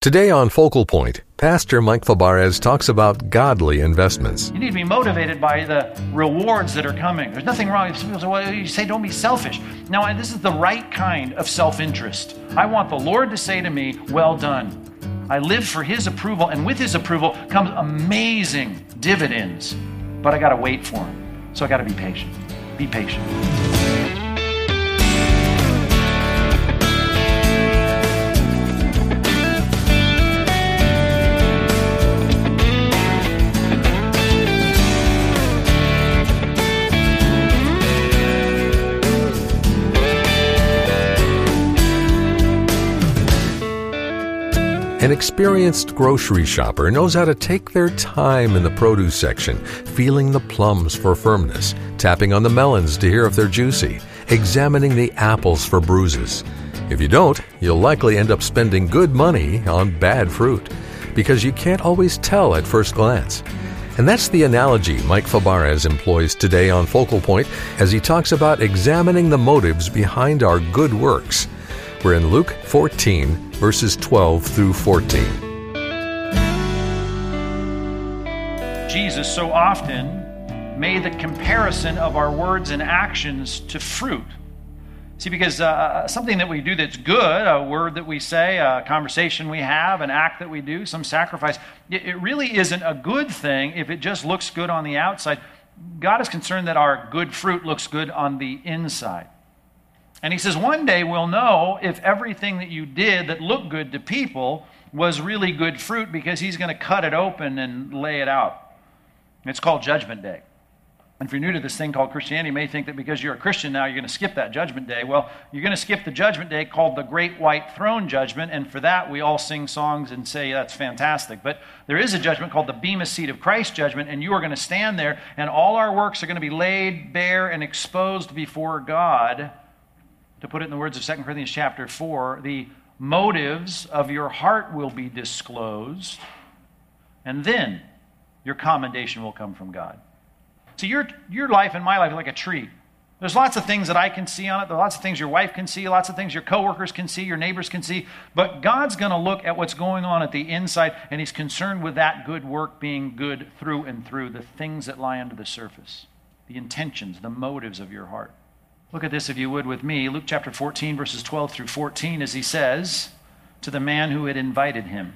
Today on Focal Point, Pastor Mike Fabarez talks about godly investments. You need to be motivated by the rewards that are coming. There's nothing wrong. Some people say, well, you say don't be selfish. Now, this is the right kind of self-interest. I want the Lord to say to me, well done. I live for His approval, and with His approval comes amazing dividends. But I got to wait for Him. So I got to be patient. Be patient. An experienced grocery shopper knows how to take their time in the produce section, feeling the plums for firmness, tapping on the melons to hear if they're juicy, examining the apples for bruises. If you don't, you'll likely end up spending good money on bad fruit, because you can't always tell at first glance. And that's the analogy Mike Fabarez employs today on Focal Point as he talks about examining the motives behind our good works. We're in Luke 14, verses 12 through 14. Jesus so often made the comparison of our words and actions to fruit. See, because something that we do that's good, a word that we say, a conversation we have, an act that we do, some sacrifice, it really isn't a good thing if it just looks good on the outside. God is concerned that our good fruit looks good on the inside. And He says, one day we'll know if everything that you did that looked good to people was really good fruit, because He's going to cut it open and lay it out. It's called Judgment Day. And if you're new to this thing called Christianity, you may think that because you're a Christian now, you're going to skip that Judgment Day. Well, you're going to skip the Judgment Day called the Great White Throne Judgment, and for that we all sing songs and say that's fantastic. But there is a judgment called the Bema Seat of Christ Judgment, and you are going to stand there, and all our works are going to be laid bare and exposed before God. To put it in the words of 2 Corinthians chapter 4, the motives of your heart will be disclosed, and then your commendation will come from God. So your life and my life is like a tree. There's lots of things that I can see on it. There's lots of things your wife can see, lots of things your coworkers can see, your neighbors can see. But God's going to look at what's going on at the inside, and He's concerned with that good work being good through and through, the things that lie under the surface, the intentions, the motives of your heart. Look at this, if you would, with me. Luke chapter 14, verses 12 through 14, as He says to the man who had invited Him.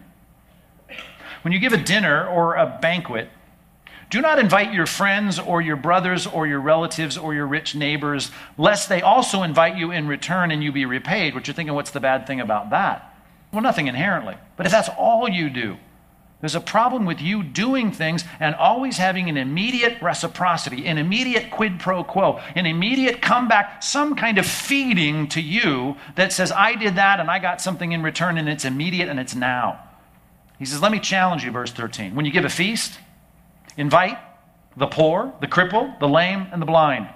When you give a dinner or a banquet, do not invite your friends or your brothers or your relatives or your rich neighbors, lest they also invite you in return and you be repaid. Which you're thinking, what's the bad thing about that? Well, nothing inherently. But if that's all you do, there's a problem with you doing things and always having an immediate reciprocity, an immediate quid pro quo, an immediate comeback, some kind of feeding to you that says, I did that and I got something in return, and it's immediate and it's now. He says, let me challenge you, verse 13. When you give a feast, invite the poor, the crippled, the lame, and the blind.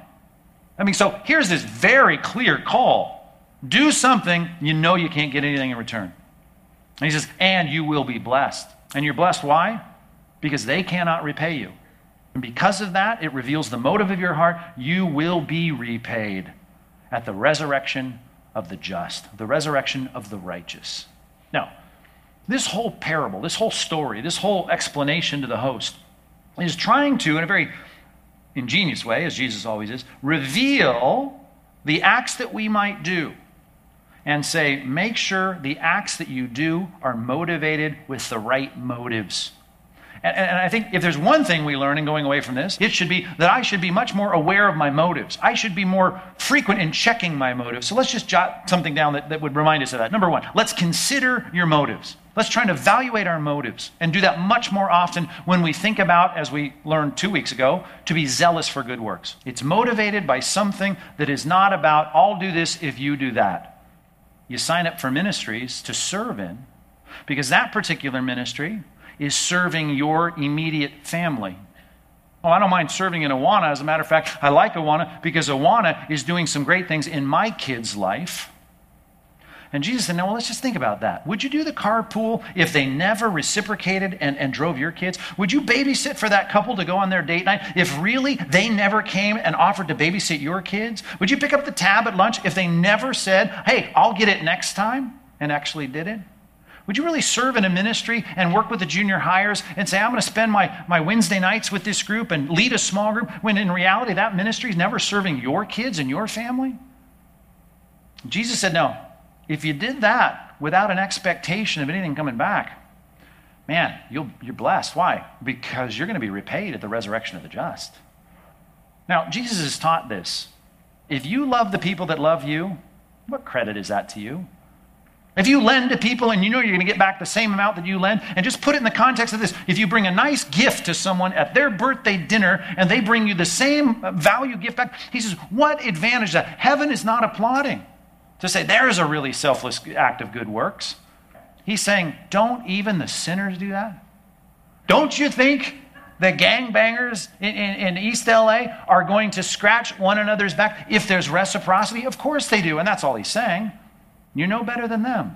So here's this very clear call. Do something you know you can't get anything in return. And He says, and you will be blessed. And you're blessed, why? Because they cannot repay you. And because of that, it reveals the motive of your heart. You will be repaid at the resurrection of the just, the resurrection of the righteous. Now, this whole parable, this whole story, this whole explanation to the host is trying to, in a very ingenious way, as Jesus always is, reveal the acts that we might do. And say, make sure the acts that you do are motivated with the right motives. And I think if there's one thing we learn in going away from this, it should be that I should be much more aware of my motives. I should be more frequent in checking my motives. So let's just jot something down that would remind us of that. Number one, let's consider your motives. Let's try and evaluate our motives and do that much more often when we think about, as we learned 2 weeks ago, to be zealous for good works. It's motivated by something that is not about, I'll do this if you do that. You sign up for ministries to serve in, because that particular ministry is serving your immediate family. Oh, I don't mind serving in Awana. As a matter of fact, I like Awana because Awana is doing some great things in my kid's life. And Jesus said, no, well, let's just think about that. Would you do the carpool if they never reciprocated and drove your kids? Would you babysit for that couple to go on their date night if really they never came and offered to babysit your kids? Would you pick up the tab at lunch if they never said, hey, I'll get it next time, and actually did it? Would you really serve in a ministry and work with the junior hires and say, I'm going to spend my Wednesday nights with this group and lead a small group, when in reality that ministry is never serving your kids and your family? Jesus said, no. If you did that without an expectation of anything coming back, man, you're blessed. Why? Because you're going to be repaid at the resurrection of the just. Now, Jesus has taught this. If you love the people that love you, what credit is that to you? If you lend to people and you know you're going to get back the same amount that you lend, and just put it in the context of this, if you bring a nice gift to someone at their birthday dinner and they bring you the same value gift back, he says, what advantage is that? Heaven is not applauding to say there's a really selfless act of good works. He's saying, don't even the sinners do that? Don't you think the gangbangers in East LA are going to scratch one another's back if there's reciprocity? Of course they do, and that's all he's saying. You know better than them.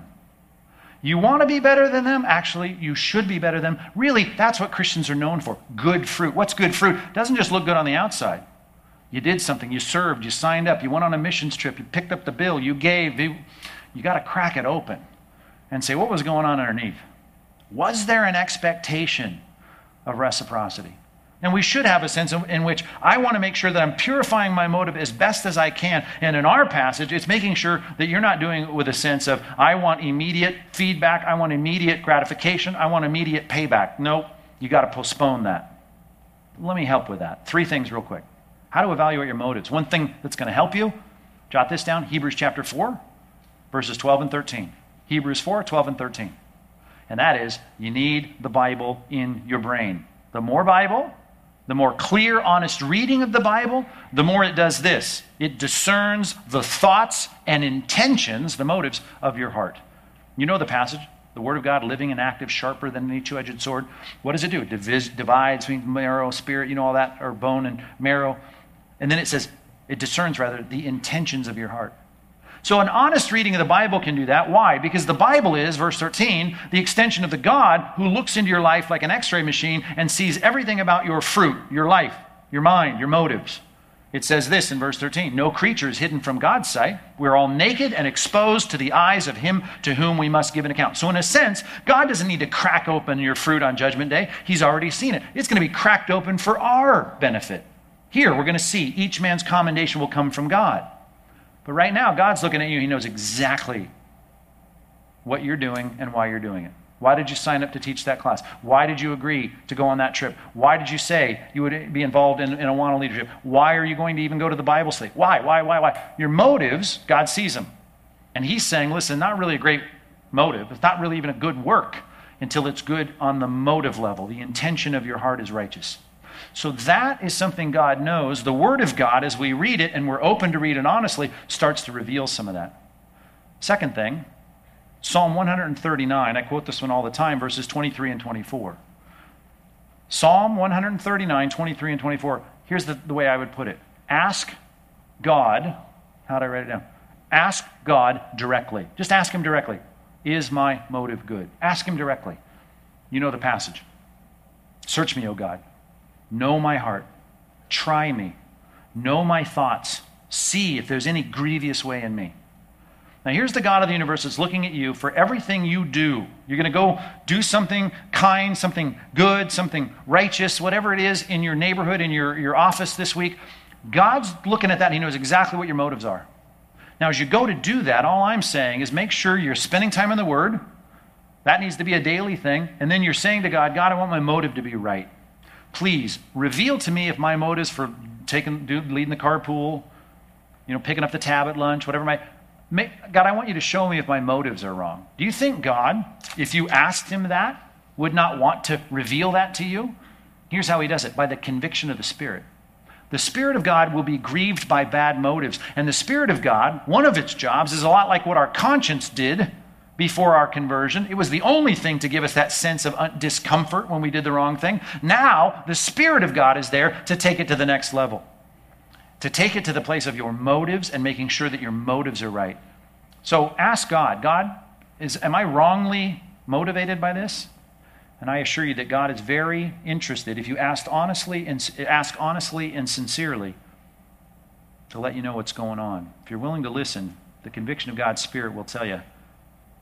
You want to be better than them? Actually, you should be better than them. Really, that's what Christians are known for. Good fruit. What's good fruit? It doesn't just look good on the outside. You did something. You served. You signed up. You went on a missions trip. You picked up the bill. You gave. You got to crack it open and say, what was going on underneath? Was there an expectation of reciprocity? And we should have a sense in which I want to make sure that I'm purifying my motive as best as I can. And in our passage, it's making sure that you're not doing it with a sense of, I want immediate feedback, I want immediate gratification, I want immediate payback. Nope, you got to postpone that. Let me help with that. 3 things real quick. How to evaluate your motives. One thing that's going to help you, jot this down, Hebrews chapter 4, verses 12 and 13. Hebrews 4, 12 and 13. And that is, you need the Bible in your brain. The more Bible, the more clear, honest reading of the Bible, the more it does this. It discerns the thoughts and intentions, the motives of your heart. You know the passage, the Word of God, living and active, sharper than any two-edged sword. What does it do? It divides between marrow, spirit, you know all that, or bone and marrow. And then it says, it discerns rather the intentions of your heart. So an honest reading of the Bible can do that. Why? Because the Bible is, verse 13, the extension of the God who looks into your life like an x-ray machine and sees everything about your fruit, your life, your mind, your motives. It says this in verse 13, no creature is hidden from God's sight. We're all naked and exposed to the eyes of him to whom we must give an account. So in a sense, God doesn't need to crack open your fruit on Judgment Day. He's already seen it. It's going to be cracked open for our benefit. Here, we're going to see each man's commendation will come from God. But right now, God's looking at you. He knows exactly what you're doing and why you're doing it. Why did you sign up to teach that class? Why did you agree to go on that trip? Why did you say you would be involved in Awana leadership? Why are you going to even go to the Bible study? Why? Your motives, God sees them. And he's saying, listen, not really a great motive. It's not really even a good work until it's good on the motive level. The intention of your heart is righteous. So that is something God knows. The Word of God, as we read it, and we're open to read it honestly, starts to reveal some of that. Second thing, Psalm 139, I quote this one all the time, verses 23 and 24. Psalm 139, 23 and 24. Here's the way I would put it. Ask God, how do I write it down? Ask God directly. Just ask him directly. Is my motive good? Ask him directly. You know the passage. Search me, O God. Know my heart. Try me. Know my thoughts. See if there's any grievous way in me. Now here's the God of the universe that's looking at you for everything you do. You're going to go do something kind, something good, something righteous, whatever it is in your neighborhood, in your office this week. God's looking at that and he knows exactly what your motives are. Now as you go to do that, all I'm saying is make sure you're spending time in the Word. That needs to be a daily thing. And then you're saying to God, God, I want my motive to be right. Please reveal to me if my motives for leading the carpool, picking up the tab at lunch, whatever God, I want you to show me if my motives are wrong. Do you think God, if you asked him that, would not want to reveal that to you? Here's how he does it, by the conviction of the Spirit. The Spirit of God will be grieved by bad motives. And the Spirit of God, one of its jobs is a lot like what our conscience did before our conversion. It was the only thing to give us that sense of discomfort when we did the wrong thing. Now, the Spirit of God is there to take it to the next level, to take it to the place of your motives and making sure that your motives are right. So ask God, am I wrongly motivated by this? And I assure you that God is very interested, if you ask honestly and sincerely, to let you know what's going on. If you're willing to listen, the conviction of God's Spirit will tell you,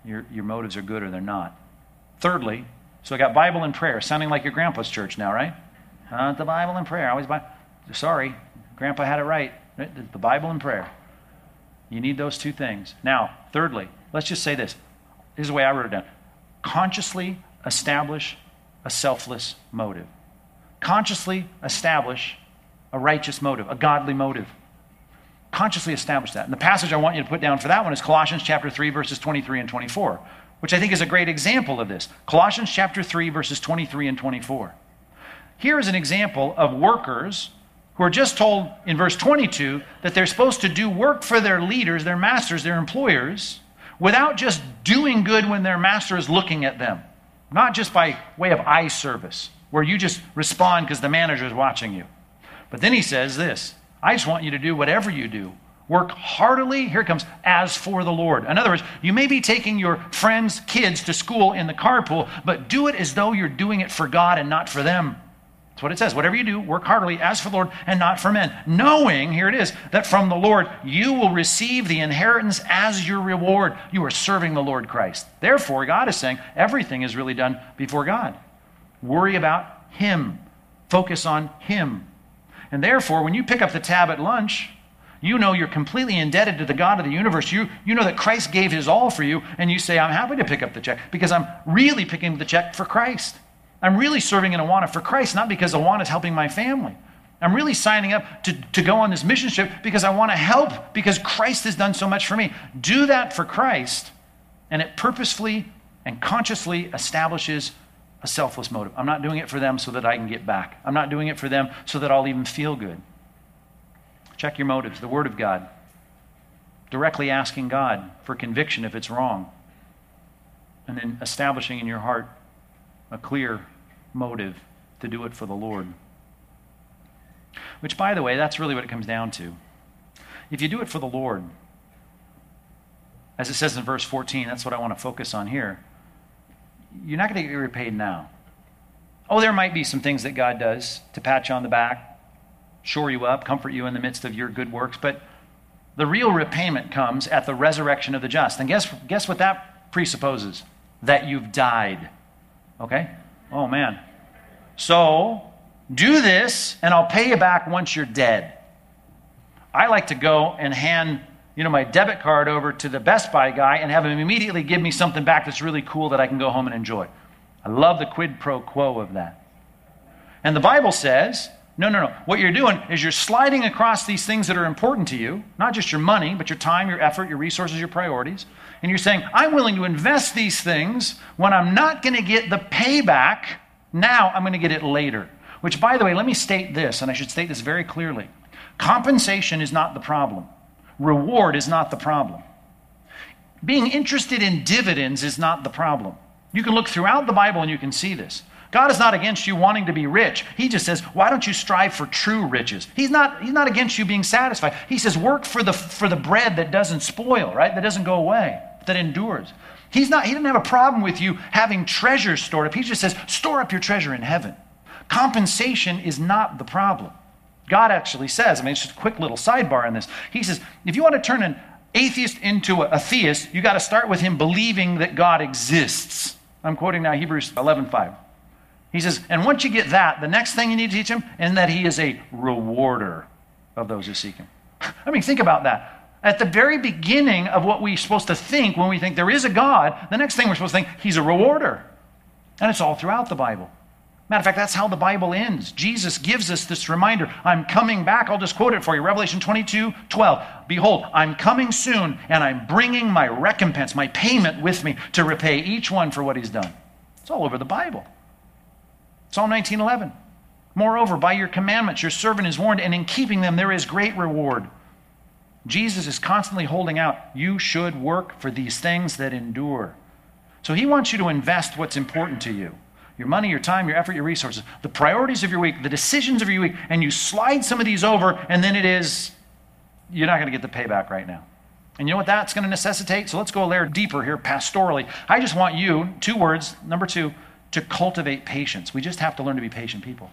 your motives are good or they're not. Thirdly, so I got Bible and prayer, sounding like your grandpa's church now, right? The Bible and prayer. Sorry, Grandpa had it right. The Bible and prayer. You need those two things. Now, thirdly, let's just say this. This is the way I wrote it down. Consciously establish a selfless motive. Consciously establish a righteous motive, a godly motive. Consciously establish that. And the passage I want you to put down for that one is Colossians chapter 3, verses 23 and 24, which I think is a great example of this. Colossians chapter 3, verses 23 and 24. Here is an example of workers who are just told in verse 22 that they're supposed to do work for their leaders, their masters, their employers, without just doing good when their master is looking at them. Not just by way of eye service, where you just respond because the manager is watching you. But then he says this, I just want you to do whatever you do. Work heartily, here it comes, as for the Lord. In other words, you may be taking your friends' kids to school in the carpool, but do it as though you're doing it for God and not for them. That's what it says. Whatever you do, work heartily as for the Lord and not for men. Knowing, here it is, that from the Lord you will receive the inheritance as your reward. You are serving the Lord Christ. Therefore, God is saying everything is really done before God. Worry about Him. Focus on Him. And therefore, when you pick up the tab at lunch, you know you're completely indebted to the God of the universe. You know that Christ gave His all for you, and you say, I'm happy to pick up the check because I'm really picking up the check for Christ. I'm really serving in Awana for Christ, not because Awana is helping my family. I'm really signing up to go on this mission trip because I want to help because Christ has done so much for me. Do that for Christ, and it purposefully and consciously establishes a selfless motive. I'm not doing it for them so that I can get back. I'm not doing it for them so that I'll even feel good. Check your motives. The Word of God. Directly asking God for conviction if it's wrong. And then establishing in your heart a clear motive to do it for the Lord. Which, by the way, that's really what it comes down to. If you do it for the Lord, as it says in verse 14, that's what I want to focus on here, you're not going to get repaid now. Oh, there might be some things that God does to pat you on the back, shore you up, comfort you in the midst of your good works, but the real repayment comes at the resurrection of the just. And guess what that presupposes? That you've died. Okay? Oh, man. So, do this, and I'll pay you back once you're dead. I like to go and hand my debit card over to the Best Buy guy and have him immediately give me something back that's really cool that I can go home and enjoy. I love the quid pro quo of that. And the Bible says, no. What you're doing is you're sliding across these things that are important to you, not just your money, but your time, your effort, your resources, your priorities. And you're saying, I'm willing to invest these things when I'm not going to get the payback. Now I'm going to get it later. Which, by the way, let me state this, and I should state this very clearly. Compensation is not the problem. Reward is not the problem. Being interested in dividends is not the problem. You can look throughout the Bible and you can see this. God is not against you wanting to be rich. He just says, why don't you strive for true riches? He's not against you being satisfied. He says, work for the bread that doesn't spoil, right? That doesn't go away, that endures. He doesn't have a problem with you having treasures stored up. He just says, store up your treasure in heaven. Compensation is not the problem. God actually says, it's just a quick little sidebar on this. He says, if you want to turn an atheist into a theist, you got to start with him believing that God exists. I'm quoting now Hebrews 11:5. He says, and once you get that, the next thing you need to teach him is that he is a rewarder of those who seek him. Think about that. At the very beginning of what we're supposed to think when we think there is a God, the next thing we're supposed to think, he's a rewarder. And it's all throughout the Bible. Matter of fact, that's how the Bible ends. Jesus gives us this reminder. I'm coming back. I'll just quote it for you. Revelation 22:12. Behold, I'm coming soon, and I'm bringing my recompense, my payment with me to repay each one for what he's done. It's all over the Bible. Psalm 19:11. Moreover, by your commandments, your servant is warned, and in keeping them there is great reward. Jesus is constantly holding out, you should work for these things that endure. So he wants you to invest what's important to you. Your money, your time, your effort, your resources, the priorities of your week, the decisions of your week, and you slide some of these over, and then you're not going to get the payback right now. And you know what that's going to necessitate? So let's go a layer deeper here pastorally. I just want you, 2 words, number 2, to cultivate patience. We just have to learn to be patient people.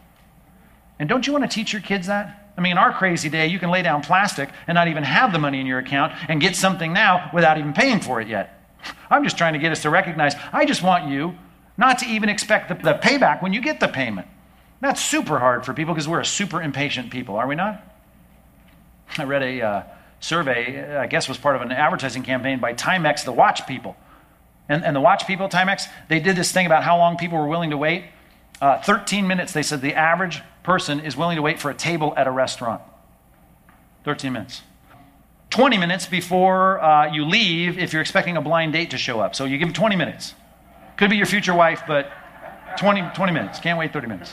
And don't you want to teach your kids that? In our crazy day, you can lay down plastic and not even have the money in your account and get something now without even paying for it yet. I'm just trying to get us to recognize, I just want you not to even expect the payback when you get the payment. That's super hard for people because we're a super impatient people, are we not? I read a survey, I guess was part of an advertising campaign by Timex, the watch people. And the watch people, Timex, they did this thing about how long people were willing to wait. 13 minutes, they said the average person is willing to wait for a table at a restaurant. 13 minutes. 20 minutes before you leave if you're expecting a blind date to show up. So you give them 20 minutes. Could be your future wife, but 20 minutes. Can't wait 30 minutes.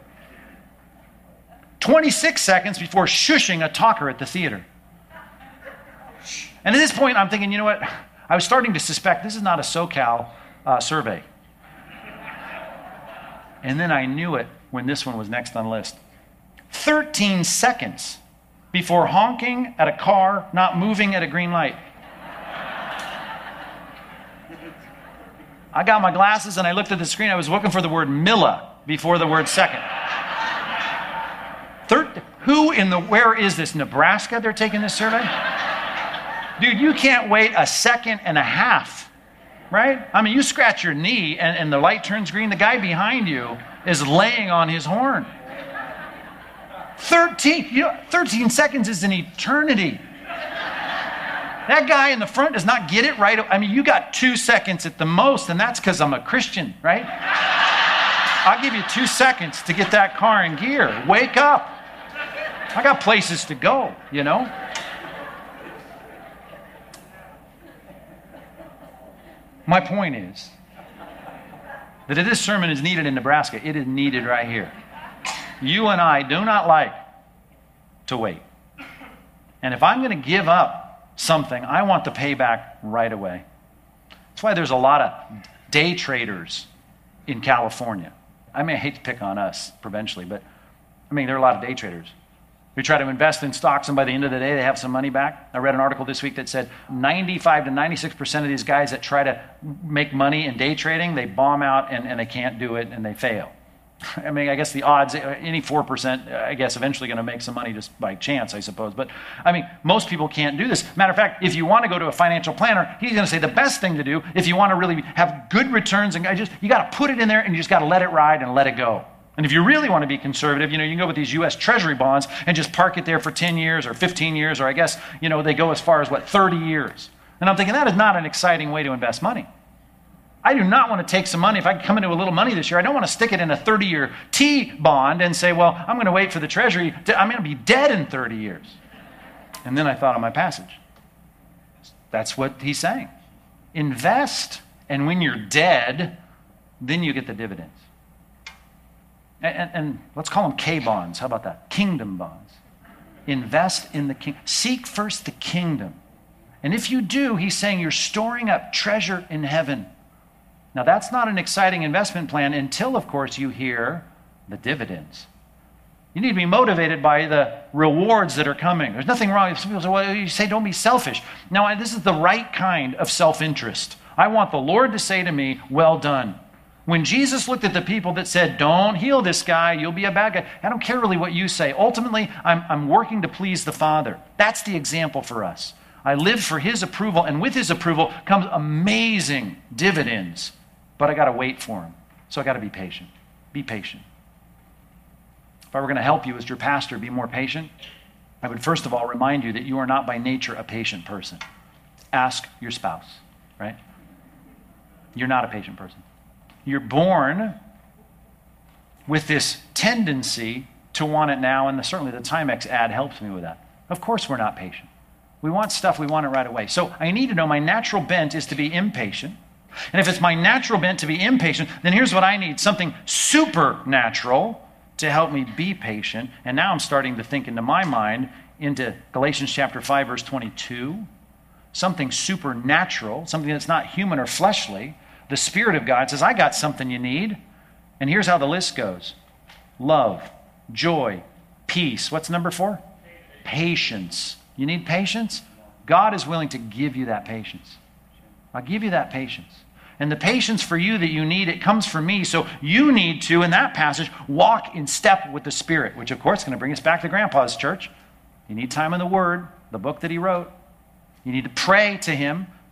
26 seconds before shushing a talker at the theater. And at this point, I'm thinking, you know what? I was starting to suspect this is not a SoCal survey. And then I knew it when this one was next on the list. 13 seconds before honking at a car not moving at a green light. I got my glasses and I looked at the screen. I was looking for the word Milla before the word second. Where is this? Nebraska they're taking this survey? Dude, you can't wait a second and a half, right? I mean, you scratch your knee and the light turns green. The guy behind you is laying on his horn. 13 seconds is an eternity. That guy in the front does not get it right. I mean, you got 2 seconds at the most, and that's because I'm a Christian, right? I'll give you 2 seconds to get that car in gear. Wake up. I got places to go, you know? My point is that if this sermon is needed in Nebraska, it is needed right here. You and I do not like to wait. And if I'm going to give up something, I want the payback right away. That's why there's a lot of day traders in California. I mean, I hate to pick on us provincially, but I mean, there are a lot of day traders. We try to invest in stocks, and by the end of the day, they have some money back. I read an article this week that said 95 to 96% of these guys that try to make money in day trading, they bomb out and they can't do it and they fail. I mean, I guess the odds, any 4%, I guess, eventually going to make some money just by chance, I suppose. But, I mean, most people can't do this. Matter of fact, if you want to go to a financial planner, he's going to say the best thing to do, if you want to really have good returns, and you got to put it in there and you just got to let it ride and let it go. And if you really want to be conservative, you can go with these U.S. Treasury bonds and just park it there for 10 years or 15 years, or I guess, they go as far as, 30 years. And I'm thinking that is not an exciting way to invest money. I do not want to take some money. If I come into a little money this year, I don't want to stick it in a 30-year T bond and say, well, I'm going to wait for the Treasury. I'm going to be dead in 30 years. And then I thought of my passage. That's what he's saying. Invest, and when you're dead, then you get the dividends. And let's call them K bonds. How about that? Kingdom bonds. Invest in the kingdom. Seek first the kingdom. And if you do, he's saying you're storing up treasure in heaven. Now, that's not an exciting investment plan until, of course, you hear the dividends. You need to be motivated by the rewards that are coming. There's nothing wrong. Some people say, well, you say don't be selfish. No, this is the right kind of self-interest. I want the Lord to say to me, well done. When Jesus looked at the people that said, don't heal this guy, you'll be a bad guy. I don't care really what you say. Ultimately, I'm working to please the Father. That's the example for us. I live for his approval, and with his approval comes amazing dividends. But I got to wait for him. So I got to be patient. Be patient. If I were going to help you as your pastor be more patient, I would first of all remind you that you are not by nature a patient person. Ask your spouse, right? You're not a patient person. You're born with this tendency to want it now, and certainly the Timex ad helps me with that. Of course we're not patient. We want stuff, we want it right away. So I need to know my natural bent is to be impatient. And if it's my natural bent to be impatient, then here's what I need, something supernatural to help me be patient. And now I'm starting to think into my mind into Galatians chapter 5, verse 22, something supernatural, something that's not human or fleshly. The Spirit of God says, I got something you need. And here's how the list goes. Love, joy, peace. What's number 4? Patience. You need patience? God is willing to give you that patience. I'll give you that patience. And the patience for you that you need, it comes from me. So you need to, in that passage, walk in step with the Spirit, which of course is going to bring us back to Grandpa's church. You need time in the Word, the book that he wrote. You need to pray to him.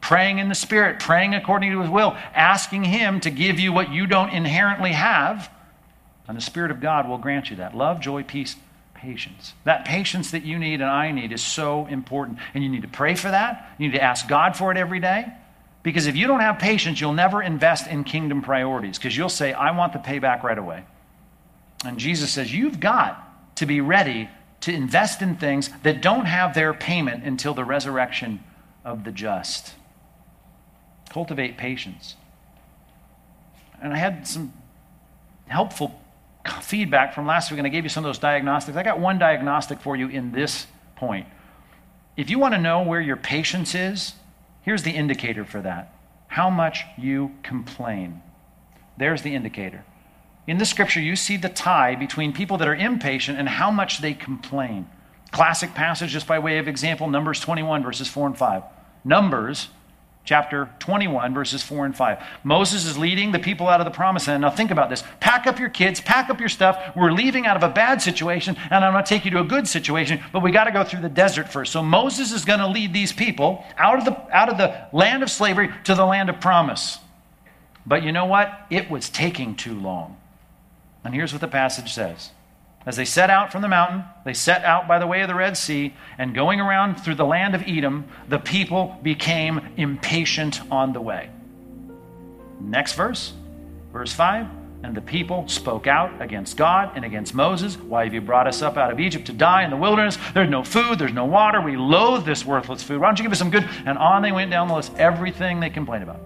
praying in the Spirit, praying according to His will, asking Him to give you what you don't inherently have, and the Spirit of God will grant you that. Love, joy, peace, patience. That patience that you need and I need is so important. And you need to pray for that. You need to ask God for it every day. Because if you don't have patience, you'll never invest in kingdom priorities. Because you'll say, I want the payback right away. And Jesus says, you've got to be ready to invest in things that don't have their payment until the resurrection of the just. Cultivate patience. And I had some helpful feedback from last week, and I gave you some of those diagnostics. I got one diagnostic for you in this point. If you want to know where your patience is, here's the indicator for that. How much you complain. There's the indicator. In the scripture, you see the tie between people that are impatient and how much they complain. Classic passage, just by way of example, Numbers 21, verses 4 and 5. Numbers chapter 21, verses 4 and 5. Moses is leading the people out of the promised land. Now think about this. Pack up your kids, pack up your stuff. We're leaving out of a bad situation, and I'm going to take you to a good situation, but we got to go through the desert first. So Moses is going to lead these people out of the land of slavery to the land of promise. But you know what? It was taking too long. And here's what the passage says. As they set out from the mountain, they set out by the way of the Red Sea, and going around through the land of Edom, the people became impatient on the way. Next verse, verse 5, and the people spoke out against God and against Moses. Why have you brought us up out of Egypt to die in the wilderness? There's no food, there's no water. We loathe this worthless food. Why don't you give us some good? And on they went down the list, everything they complained about.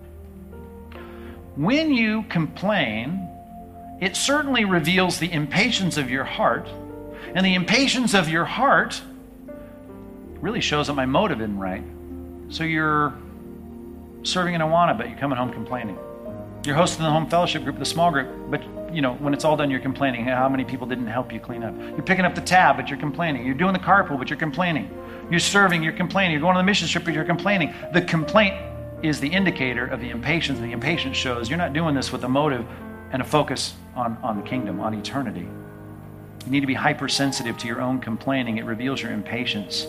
When you complain, it certainly reveals the impatience of your heart. And the impatience of your heart really shows that my motive isn't right. So you're serving in Awana, but you're coming home complaining. You're hosting the home fellowship group, the small group, but when it's all done, you're complaining how many people didn't help you clean up. You're picking up the tab, but you're complaining. You're doing the carpool, but you're complaining. You're serving, you're complaining. You're going on the mission trip, but you're complaining. The complaint is the indicator of the impatience, and the impatience shows you're not doing this with a motive and a focus on the kingdom, on eternity. You need to be hypersensitive to your own complaining. It reveals your impatience.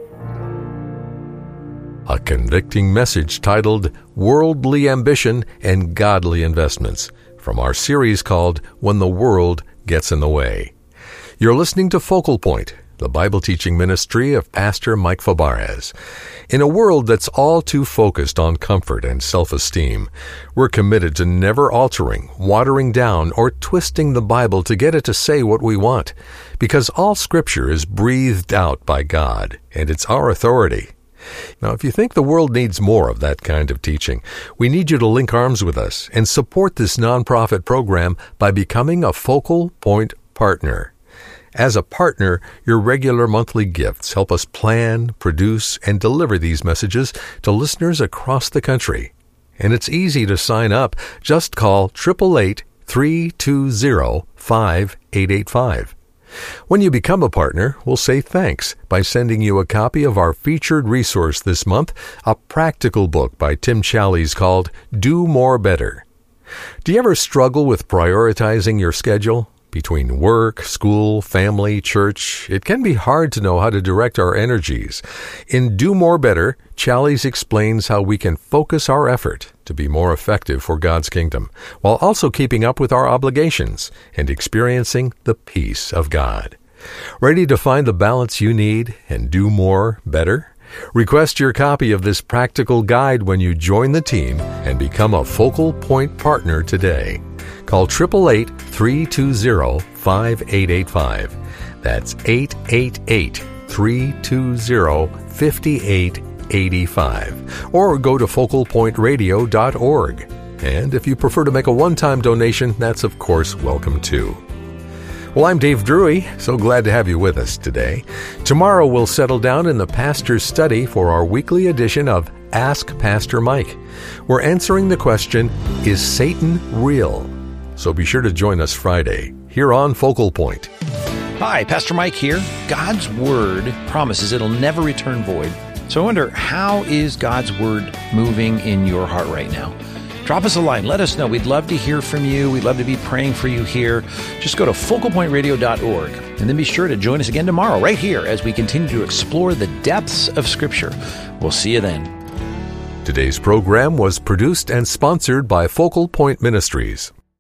A convicting message titled Worldly Ambition and Godly Investments from our series called When the World Gets in the Way. You're listening to Focal Point, the Bible teaching ministry of Pastor Mike Fabarez. In a world that's all too focused on comfort and self-esteem, we're committed to never altering, watering down, or twisting the Bible to get it to say what we want, because all Scripture is breathed out by God, and it's our authority. Now, if you think the world needs more of that kind of teaching, we need you to link arms with us and support this nonprofit program by becoming a Focal Point partner. As a partner, your regular monthly gifts help us plan, produce, and deliver these messages to listeners across the country. And it's easy to sign up. Just call 888-320-5885. When you become a partner, we'll say thanks by sending you a copy of our featured resource this month, a practical book by Tim Challies called Do More Better. Do you ever struggle with prioritizing your schedule? Between work, school, family, church, it can be hard to know how to direct our energies. In Do More Better, Challies explains how we can focus our effort to be more effective for God's kingdom, while also keeping up with our obligations and experiencing the peace of God. Ready to find the balance you need and do more better? Request your copy of this practical guide when you join the team and become a Focal Point partner today. Call 888-320-5885. That's 888-320-5885. Or go to focalpointradio.org. And if you prefer to make a one-time donation, that's of course welcome too. Well, I'm Dave Drury, so glad to have you with us today. Tomorrow we'll settle down in the pastor's study for our weekly edition of Ask Pastor Mike. We're answering the question, is Satan real? So be sure to join us Friday, here on Focal Point. Hi, Pastor Mike here. God's Word promises it'll never return void. So I wonder, how is God's Word moving in your heart right now? Drop us a line. Let us know. We'd love to hear from you. We'd love to be praying for you here. Just go to focalpointradio.org and then be sure to join us again tomorrow right here as we continue to explore the depths of Scripture. We'll see you then. Today's program was produced and sponsored by Focal Point Ministries.